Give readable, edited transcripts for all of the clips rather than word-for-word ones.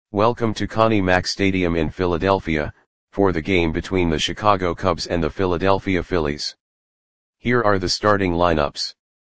Welcome to Connie Mack Stadium in Philadelphia, for the game between the Chicago Cubs and the Philadelphia Phillies. Here are the starting lineups.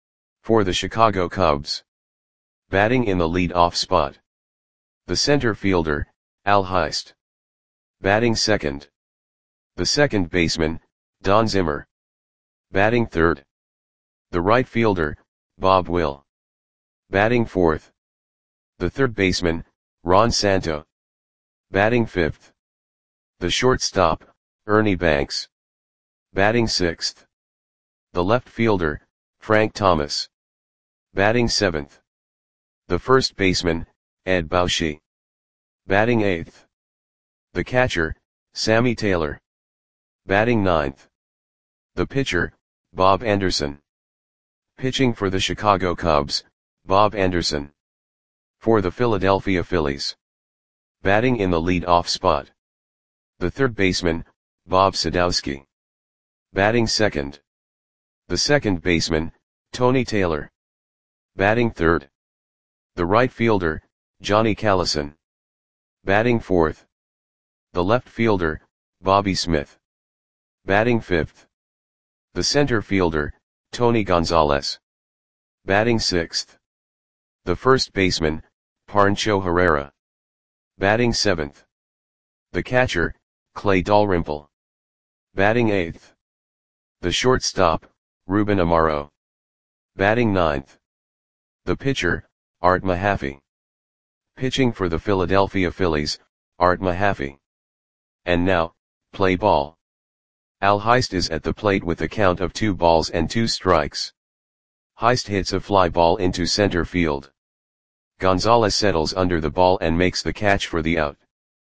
For the Chicago Cubs. Batting in the lead-off spot. The center fielder, Al Heist. Batting second. The second baseman, Don Zimmer. Batting third. The right fielder, Bob Will. Batting fourth. The third baseman, Ron Santo. Batting fifth. The shortstop, Ernie Banks. Batting sixth. The left fielder, Frank Thomas. Batting seventh. The first baseman, Ed Bauschy. Batting eighth. The catcher, Sammy Taylor. Batting ninth. The pitcher, Bob Anderson. Pitching for the Chicago Cubs, Bob Anderson. For the Philadelphia Phillies. Batting in the lead-off spot. The third baseman, Bob Sadowski. Batting second. The second baseman, Tony Taylor. Batting third. The right fielder, Johnny Callison. Batting fourth. The left fielder, Bobby Smith. Batting fifth. The center fielder, Tony Gonzalez. Batting sixth. The first baseman, Pancho Herrera. Batting seventh. The catcher, Clay Dalrymple. Batting eighth. The shortstop, Ruben Amaro. Batting ninth. The pitcher, Art Mahaffey. Pitching for the Philadelphia Phillies, Art Mahaffey. And now, play ball. Al Heist is at the plate with a count of 2 balls and 2 strikes. Heist hits a fly ball into center field. Gonzalez settles under the ball and makes the catch for the out.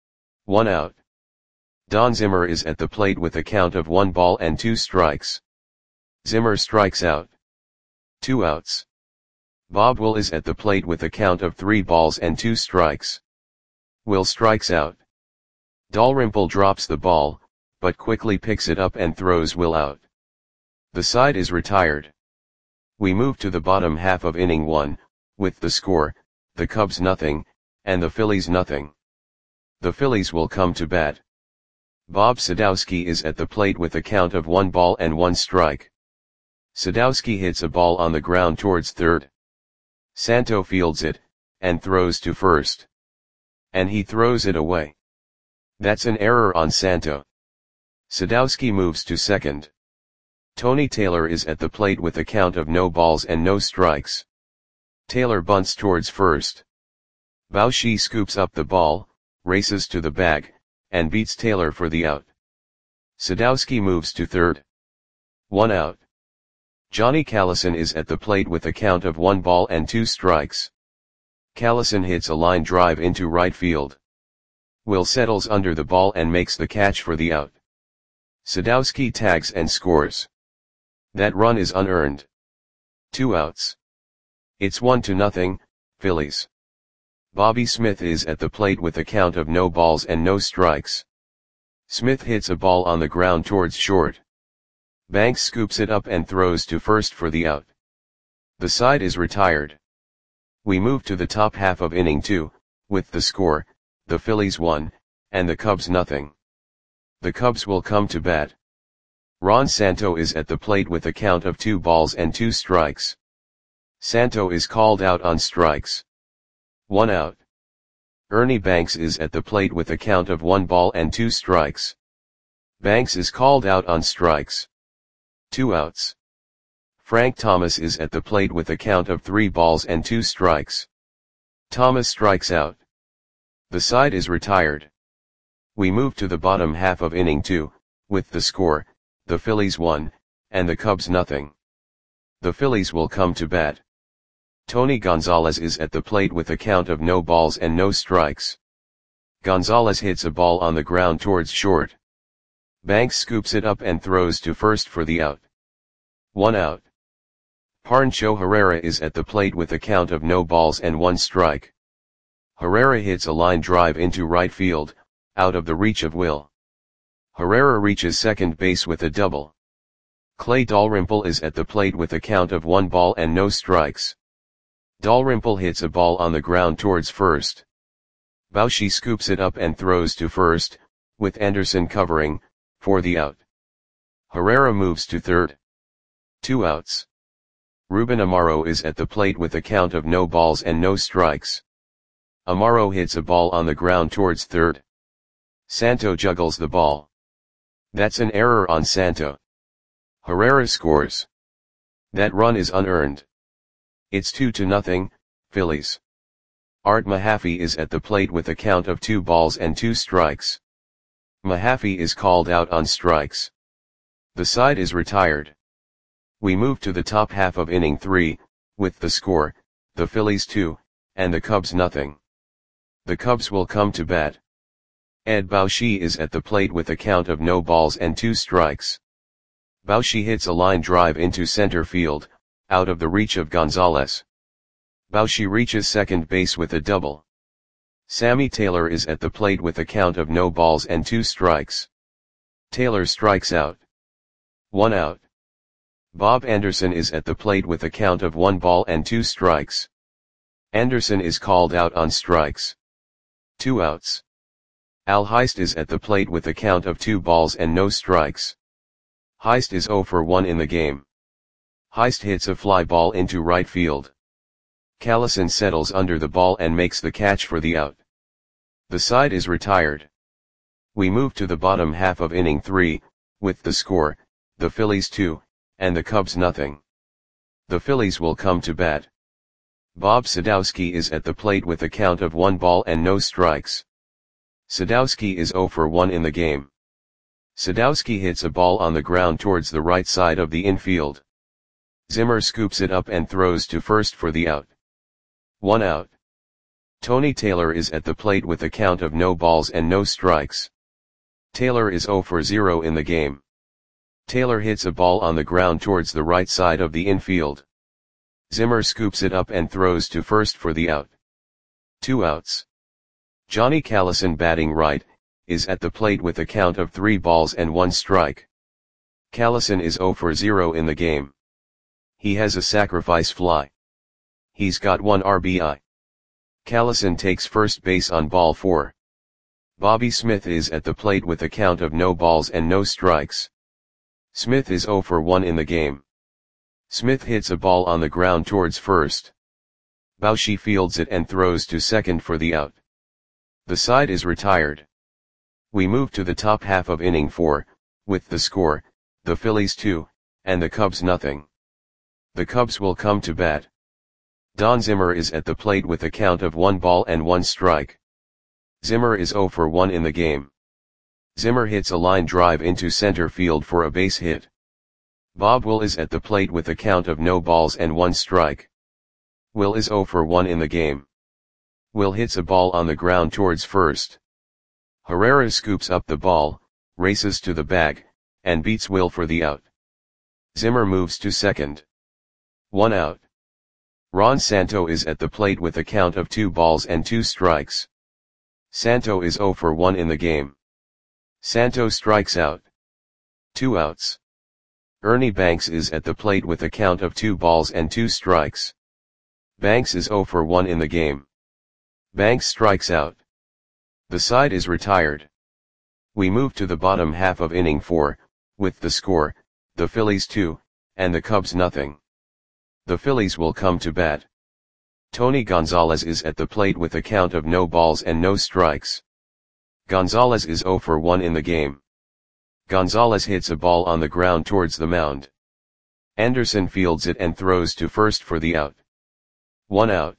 1 out. Don Zimmer is at the plate with a count of 1 ball and 2 strikes. Zimmer strikes out. 2 outs. Bob Will is at the plate with a count of 3 balls and 2 strikes. Will strikes out. Dalrymple drops the ball, but quickly picks it up and throws Will out. The side is retired. We move to the bottom half of inning 1, with the score, the Cubs nothing, and the Phillies nothing. The Phillies will come to bat. Bob Sadowski is at the plate with a count of 1 ball and 1 strike. Sadowski hits a ball on the ground towards third. Santo fields it, and throws to first. And he throws it away. That's an error on Santo. Sadowski moves to second. Tony Taylor is at the plate with a count of no balls and no strikes. Taylor bunts towards first. Bauschy scoops up the ball, races to the bag, and beats Taylor for the out. Sadowski moves to third. 1 out. Johnny Callison is at the plate with a count of 1 ball and 2 strikes. Callison hits a line drive into right field. Will settles under the ball and makes the catch for the out. Sadowski tags and scores. That run is unearned. 2 outs. It's 1-0, Phillies. Bobby Smith is at the plate with a count of no balls and no strikes. Smith hits a ball on the ground towards short. Banks scoops it up and throws to first for the out. The side is retired. We move to the top half of inning 2, with the score, the Phillies 1, and the Cubs nothing. The Cubs will come to bat. Ron Santo is at the plate with a count of 2 balls and 2 strikes. Santo is called out on strikes. 1 out. Ernie Banks is at the plate with a count of 1 ball and 2 strikes. Banks is called out on strikes. 2 outs. Frank Thomas is at the plate with a count of 3 balls and 2 strikes. Thomas strikes out. The side is retired. We move to the bottom half of inning 2, with the score, the Phillies 1, and the Cubs nothing. The Phillies will come to bat. Tony Gonzalez is at the plate with a count of no balls and no strikes. Gonzalez hits a ball on the ground towards short. Banks scoops it up and throws to first for the out. 1 out. Pancho Herrera is at the plate with a count of no balls and 1 strike. Herrera hits a line drive into right field, out of the reach of Will. Herrera reaches second base with a double. Clay Dalrymple is at the plate with a count of 1 ball and no strikes. Dalrymple hits a ball on the ground towards first. Bauchi scoops it up and throws to first, with Anderson covering, for the out. Herrera moves to third. 2 outs. Ruben Amaro is at the plate with a count of no balls and no strikes. Amaro hits a ball on the ground towards third. Santo juggles the ball. That's an error on Santo. Herrera scores. That run is unearned. It's 2-0, Phillies. Art Mahaffey is at the plate with a count of 2 balls and 2 strikes. Mahaffey is called out on strikes. The side is retired. We move to the top half of inning 3, with the score, the Phillies 2, and the Cubs nothing. The Cubs will come to bat. Ed Bauchi is at the plate with a count of no balls and 2 strikes. Bauchi hits a line drive into center field, out of the reach of Gonzalez. Bauchi reaches second base with a double. Sammy Taylor is at the plate with a count of no balls and 2 strikes. Taylor strikes out. 1 out. Bob Anderson is at the plate with a count of 1 ball and 2 strikes. Anderson is called out on strikes. 2 outs. Al Heist is at the plate with a count of 2 balls and no strikes. Heist is 0 for 1 in the game. Heist hits a fly ball into right field. Callison settles under the ball and makes the catch for the out. The side is retired. We move to the bottom half of inning 3, with the score, the Phillies 2, and the Cubs nothing. The Phillies will come to bat. Bob Sadowski is at the plate with a count of 1 ball and no strikes. Sadowski is 0 for 1 in the game. Sadowski hits a ball on the ground towards the right side of the infield. Zimmer scoops it up and throws to first for the out. 1 out. Tony Taylor is at the plate with a count of no balls and no strikes. Taylor is 0 for 0 in the game. Taylor hits a ball on the ground towards the right side of the infield. Zimmer scoops it up and throws to first for the out. 2 outs. Johnny Callison, batting right, is at the plate with a count of 3 balls and 1 strike. Callison is 0 for 0 in the game. He has a sacrifice fly. He's got 1 RBI. Callison takes first base on ball 4. Bobby Smith is at the plate with a count of no balls and no strikes. Smith is 0 for 1 in the game. Smith hits a ball on the ground towards first. Bauchi fields it and throws to second for the out. The side is retired. We move to the top half of inning 4, with the score, the Phillies 2, and the Cubs nothing. The Cubs will come to bat. Don Zimmer is at the plate with a count of 1 ball and 1 strike. Zimmer is 0 for 1 in the game. Zimmer hits a line drive into center field for a base hit. Bob Will is at the plate with a count of no balls and 1 strike. Will is 0 for 1 in the game. Will hits a ball on the ground towards first. Herrera scoops up the ball, races to the bag, and beats Will for the out. Zimmer moves to second. 1 out. Ron Santo is at the plate with a count of 2 balls and 2 strikes. Santo is 0 for 1 in the game. Santo strikes out. 2 outs. Ernie Banks is at the plate with a count of 2 balls and 2 strikes. Banks is 0 for 1 in the game. Banks strikes out. The side is retired. We move to the bottom half of inning 4, with the score, the Phillies 2, and the Cubs nothing. The Phillies will come to bat. Tony Gonzalez is at the plate with a count of no balls and no strikes. Gonzalez is 0 for 1 in the game. Gonzalez hits a ball on the ground towards the mound. Anderson fields it and throws to first for the out. 1 out.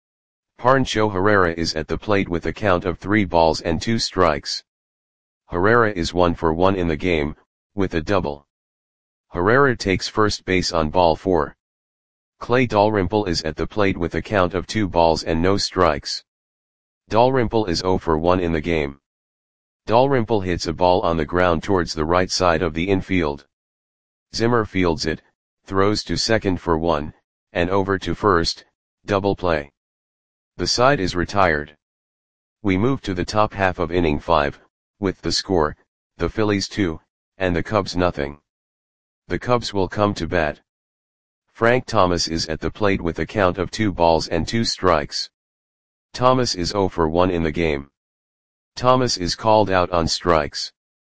Pancho Herrera is at the plate with a count of 3 balls and 2 strikes. Herrera is 1 for 1 in the game, with a double. Herrera takes first base on ball 4. Clay Dalrymple is at the plate with a count of 2 balls and no strikes. Dalrymple is 0 for 1 in the game. Dalrymple hits a ball on the ground towards the right side of the infield. Zimmer fields it, throws to second for 1, and over to first, double play. The side is retired. We move to the top half of inning 5, with the score, the Phillies 2, and the Cubs nothing. The Cubs will come to bat. Frank Thomas is at the plate with a count of 2 balls and 2 strikes. Thomas is 0 for 1 in the game. Thomas is called out on strikes.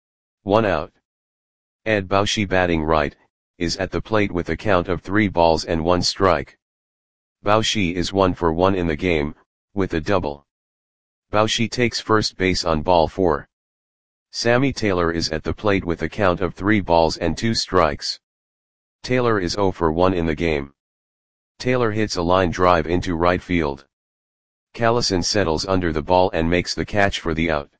1 out. Ed Baushi, batting right, is at the plate with a count of 3 balls and 1 strike. Baushi is 1 for 1 in the game, with a double. Baushi takes first base on ball 4. Sammy Taylor is at the plate with a count of 3 balls and 2 strikes. Taylor is 0 for 1 in the game. Taylor hits a line drive into right field. Callison settles under the ball and makes the catch for the out.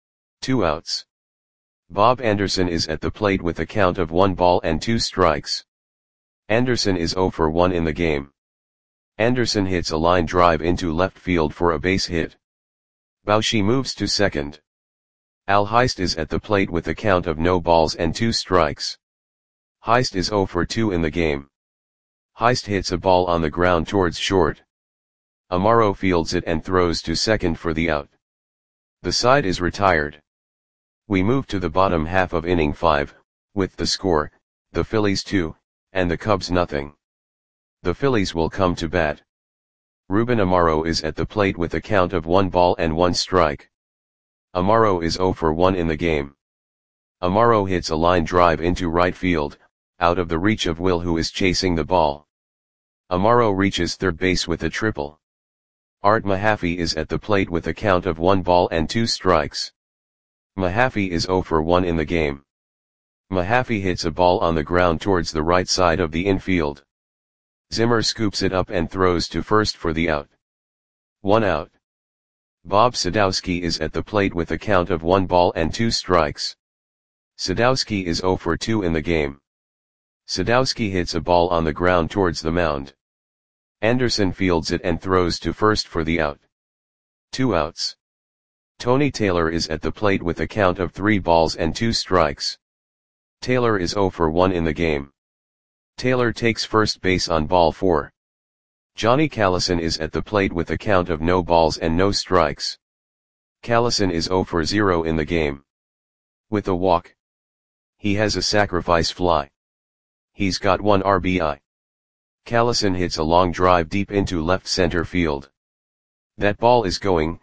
2 outs. Bob Anderson is at the plate with a count of 1 ball and 2 strikes. Anderson is 0 for 1 in the game. Anderson hits a line drive into left field for a base hit. Baushi moves to second. Al Heist is at the plate with a count of no balls and 2 strikes. Heist is 0 for 2 in the game. Heist hits a ball on the ground towards short. Amaro fields it and throws to second for the out. The side is retired. We move to the bottom half of inning 5, with the score, the Phillies 2, and the Cubs nothing. The Phillies will come to bat. Ruben Amaro is at the plate with a count of 1 ball and 1 strike. Amaro is 0 for 1 in the game. Amaro hits a line drive into right field, out of the reach of Will, who is chasing the ball. Amaro reaches third base with a triple. Art Mahaffey is at the plate with a count of 1 ball and 2 strikes. Mahaffey is 0 for 1 in the game. Mahaffey hits a ball on the ground towards the right side of the infield. Zimmer scoops it up and throws to first for the out. 1 out. Bob Sadowski is at the plate with a count of 1 ball and 2 strikes. Sadowski is 0 for 2 in the game. Sadowski hits a ball on the ground towards the mound. Anderson fields it and throws to first for the out. 2 outs. Tony Taylor is at the plate with a count of 3 balls and 2 strikes. Taylor is 0 for 1 in the game. Taylor takes first base on ball 4. Johnny Callison is at the plate with a count of no balls and no strikes. Callison is 0 for 0 in the game. With a walk. He has a sacrifice fly. He's got 1 RBI. Callison hits a long drive deep into left center field. That ball is gone.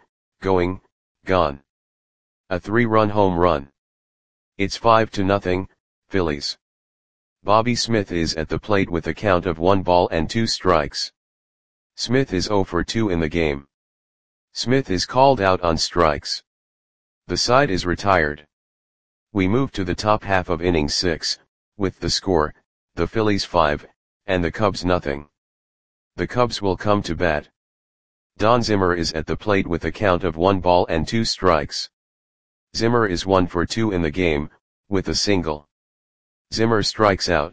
A 3-run home run. It's 5-0, Phillies. Bobby Smith is at the plate with a count of 1 ball and 2 strikes. Smith is 0 for 2 in the game. Smith is called out on strikes. The side is retired. We move to the top half of inning 6, with the score, the Phillies 5, and the Cubs nothing. The Cubs will come to bat. Don Zimmer is at the plate with a count of 1 ball and 2 strikes. Zimmer is 1 for 2 in the game, with a single. Zimmer strikes out.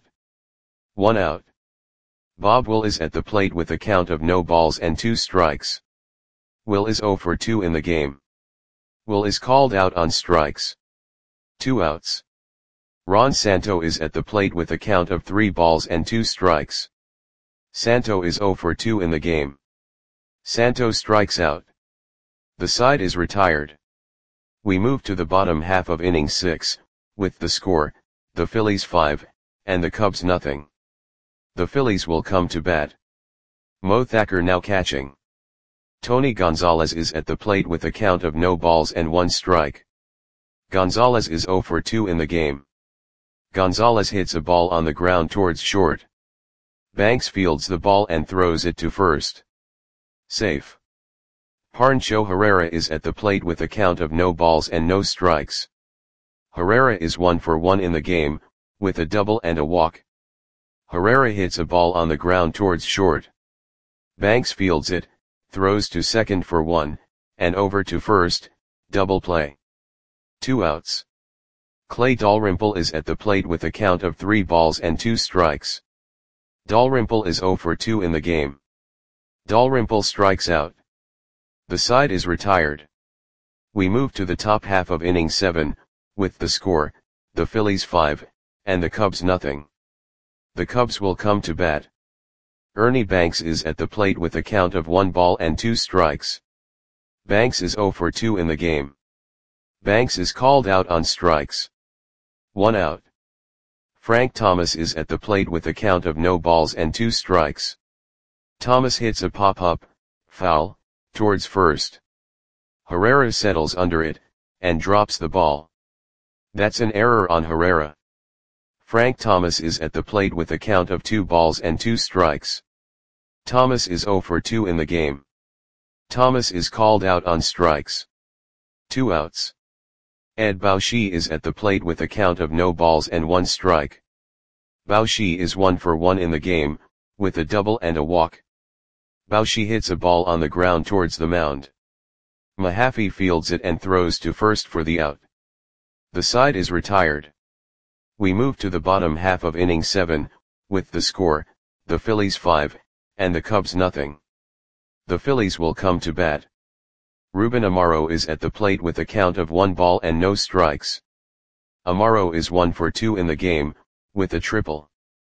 1 out. Bob Will is at the plate with a count of no balls and 2 strikes. Will is 0 for 2 in the game. Will is called out on strikes. 2 outs. Ron Santo is at the plate with a count of 3 balls and 2 strikes. Santo is 0 for 2 in the game. Santo strikes out. The side is retired. We move to the bottom half of inning 6, with the score, the Phillies 5, and the Cubs nothing. The Phillies will come to bat. Mo Thacker now catching. Tony Gonzalez is at the plate with a count of no balls and 1 strike. Gonzalez is 0 for 2 in the game. Gonzalez hits a ball on the ground towards short. Banks fields the ball and throws it to first. Safe. Pancho Herrera is at the plate with a count of no balls and no strikes. Herrera is 1 for 1 in the game, with a double and a walk. Herrera hits a ball on the ground towards short. Banks fields it, throws to second for 1, and over to first, double play. 2 outs. Clay Dalrymple is at the plate with a count of 3 balls and 2 strikes. Dalrymple is 0 for 2 in the game. Dalrymple strikes out. The side is retired. We move to the top half of inning 7, with the score, the Phillies 5, and the Cubs nothing. The Cubs will come to bat. Ernie Banks is at the plate with a count of 1 ball and 2 strikes. Banks is 0 for 2 in the game. Banks is called out on strikes. 1 out. Frank Thomas is at the plate with a count of no balls and 2 strikes. Thomas hits a pop-up, foul, Towards first. Herrera settles under it, and drops the ball. That's an error on Herrera. Frank Thomas is at the plate with a count of 2 balls and 2 strikes. Thomas is 0 for 2 in the game. Thomas is called out on strikes. 2 outs. Ed Baushi is at the plate with a count of no balls and 1 strike. Baushi is 1 for 1 in the game, with a double and a walk. Baushi hits a ball on the ground towards the mound. Mahaffey fields it and throws to first for the out. The side is retired. We move to the bottom half of inning 7, with the score, the Phillies 5, and the Cubs nothing. The Phillies will come to bat. Ruben Amaro is at the plate with a count of 1 ball and no strikes. Amaro is 1 for 2 in the game, with a triple.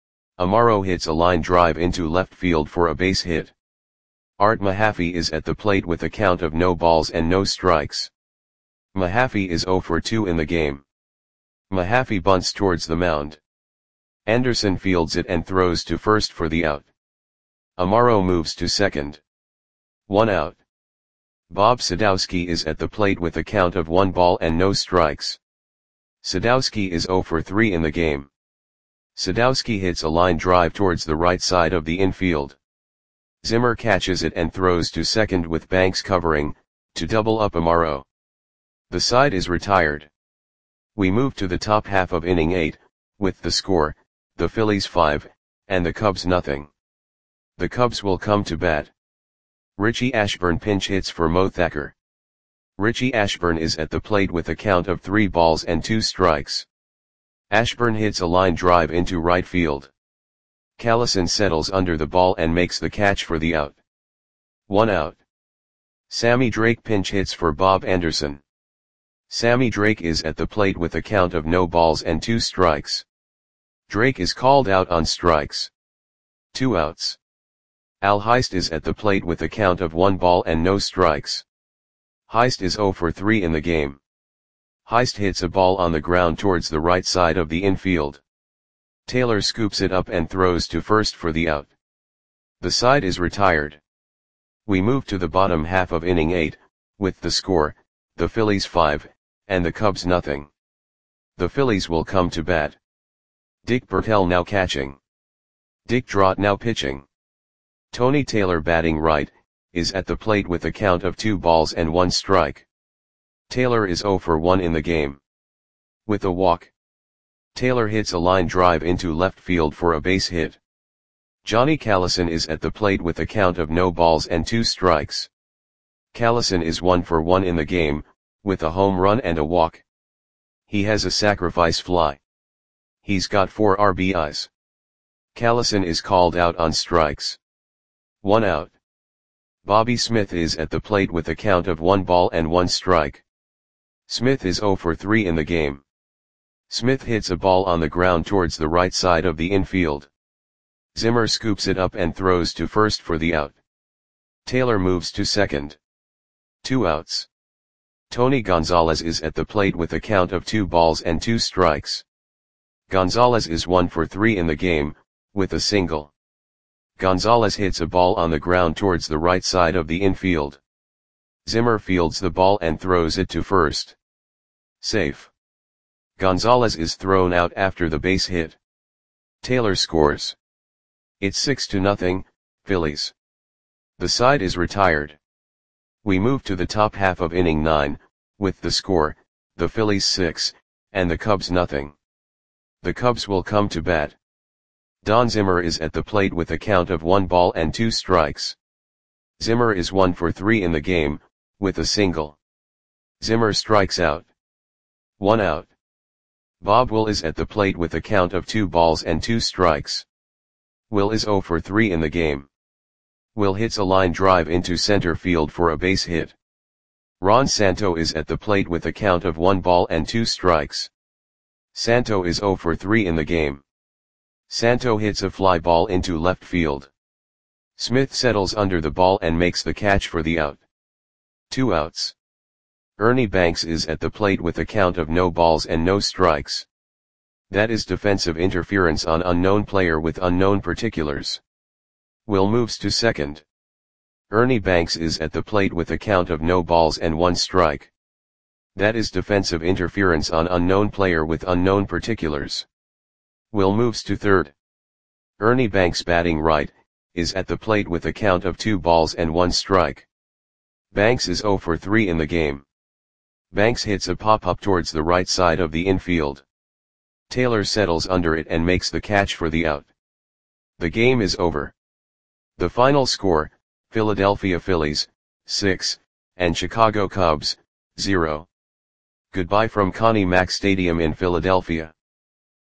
Amaro hits a line drive into left field for a base hit. Art Mahaffey is at the plate with a count of no balls and no strikes. Mahaffey is 0 for 2 in the game. Mahaffey bunts towards the mound. Anderson fields it and throws to first for the out. Amaro moves to second. 1 out. Bob Sadowski is at the plate with a count of 1 ball and no strikes. Sadowski is 0 for 3 in the game. Sadowski hits a line drive towards the right side of the infield. Zimmer catches it and throws to second with Banks covering, to double up Amaro. The side is retired. We move to the top half of inning 8, with the score, the Phillies 5, and the Cubs nothing. The Cubs will come to bat. Richie Ashburn pinch hits for Mo Thacker. Richie Ashburn is at the plate with a count of 3 balls and 2 strikes. Ashburn hits a line drive into right field. Callison settles under the ball and makes the catch for the out. 1 out. Sammy Drake pinch hits for Bob Anderson. Sammy Drake is at the plate with a count of no balls and 2 strikes. Drake is called out on strikes. 2 outs. Al Heist is at the plate with a count of 1 ball and no strikes. Heist is 0 for 3 in the game. Heist hits a ball on the ground towards the right side of the infield. Taylor scoops it up and throws to first for the out. The side is retired. We move to the bottom half of inning 8, with the score, the Phillies 5, and the Cubs nothing. The Phillies will come to bat. Dick Bertel now catching. Dick Drott now pitching. Tony Taylor batting right, is at the plate with a count of 2 balls and 1 strike. Taylor is 0 for 1 in the game. With a walk. Taylor hits a line drive into left field for a base hit. Johnny Callison is at the plate with a count of no balls and 2 strikes. Callison is 1 for 1 in the game, with a home run and a walk. He has a sacrifice fly. He's got 4 RBIs. Callison is called out on strikes. 1 out. Bobby Smith is at the plate with a count of 1 ball and 1 strike. Smith is 0 for 3 in the game. Smith hits a ball on the ground towards the right side of the infield. Zimmer scoops it up and throws to first for the out. Taylor moves to second. 2 outs. Tony Gonzalez is at the plate with a count of 2 balls and 2 strikes. Gonzalez is 1 for 3 in the game, with a single. Gonzalez hits a ball on the ground towards the right side of the infield. Zimmer fields the ball and throws it to first. Safe. Gonzalez is thrown out after the base hit. Taylor scores. It's 6-0, Phillies. The side is retired. We move to the top half of inning 9, with the score, the Phillies 6, and the Cubs nothing. The Cubs will come to bat. Don Zimmer is at the plate with a count of 1 ball and 2 strikes. Zimmer is 1 for 3 in the game, with a single. Zimmer strikes out. 1 out. Bob Will is at the plate with a count of 2 balls and 2 strikes. Will is 0 for 3 in the game. Will hits a line drive into center field for a base hit. Ron Santo is at the plate with a count of 1 ball and 2 strikes. Santo is 0 for 3 in the game. Santo hits a fly ball into left field. Smith settles under the ball and makes the catch for the out. 2 outs. Ernie Banks is at the plate with a count of no balls and no strikes. That is defensive interference on unknown player with unknown particulars. Will moves to second. Ernie Banks is at the plate with a count of no balls and 1 strike. That is defensive interference on unknown player with unknown particulars. Will moves to third. Ernie Banks batting right, is at the plate with a count of 2 balls and 1 strike. Banks is 0 for 3 in the game. Banks hits a pop-up towards the right side of the infield. Taylor settles under it and makes the catch for the out. The game is over. The final score, Philadelphia Phillies, 6, and Chicago Cubs, 0. Goodbye from Connie Mack Stadium in Philadelphia.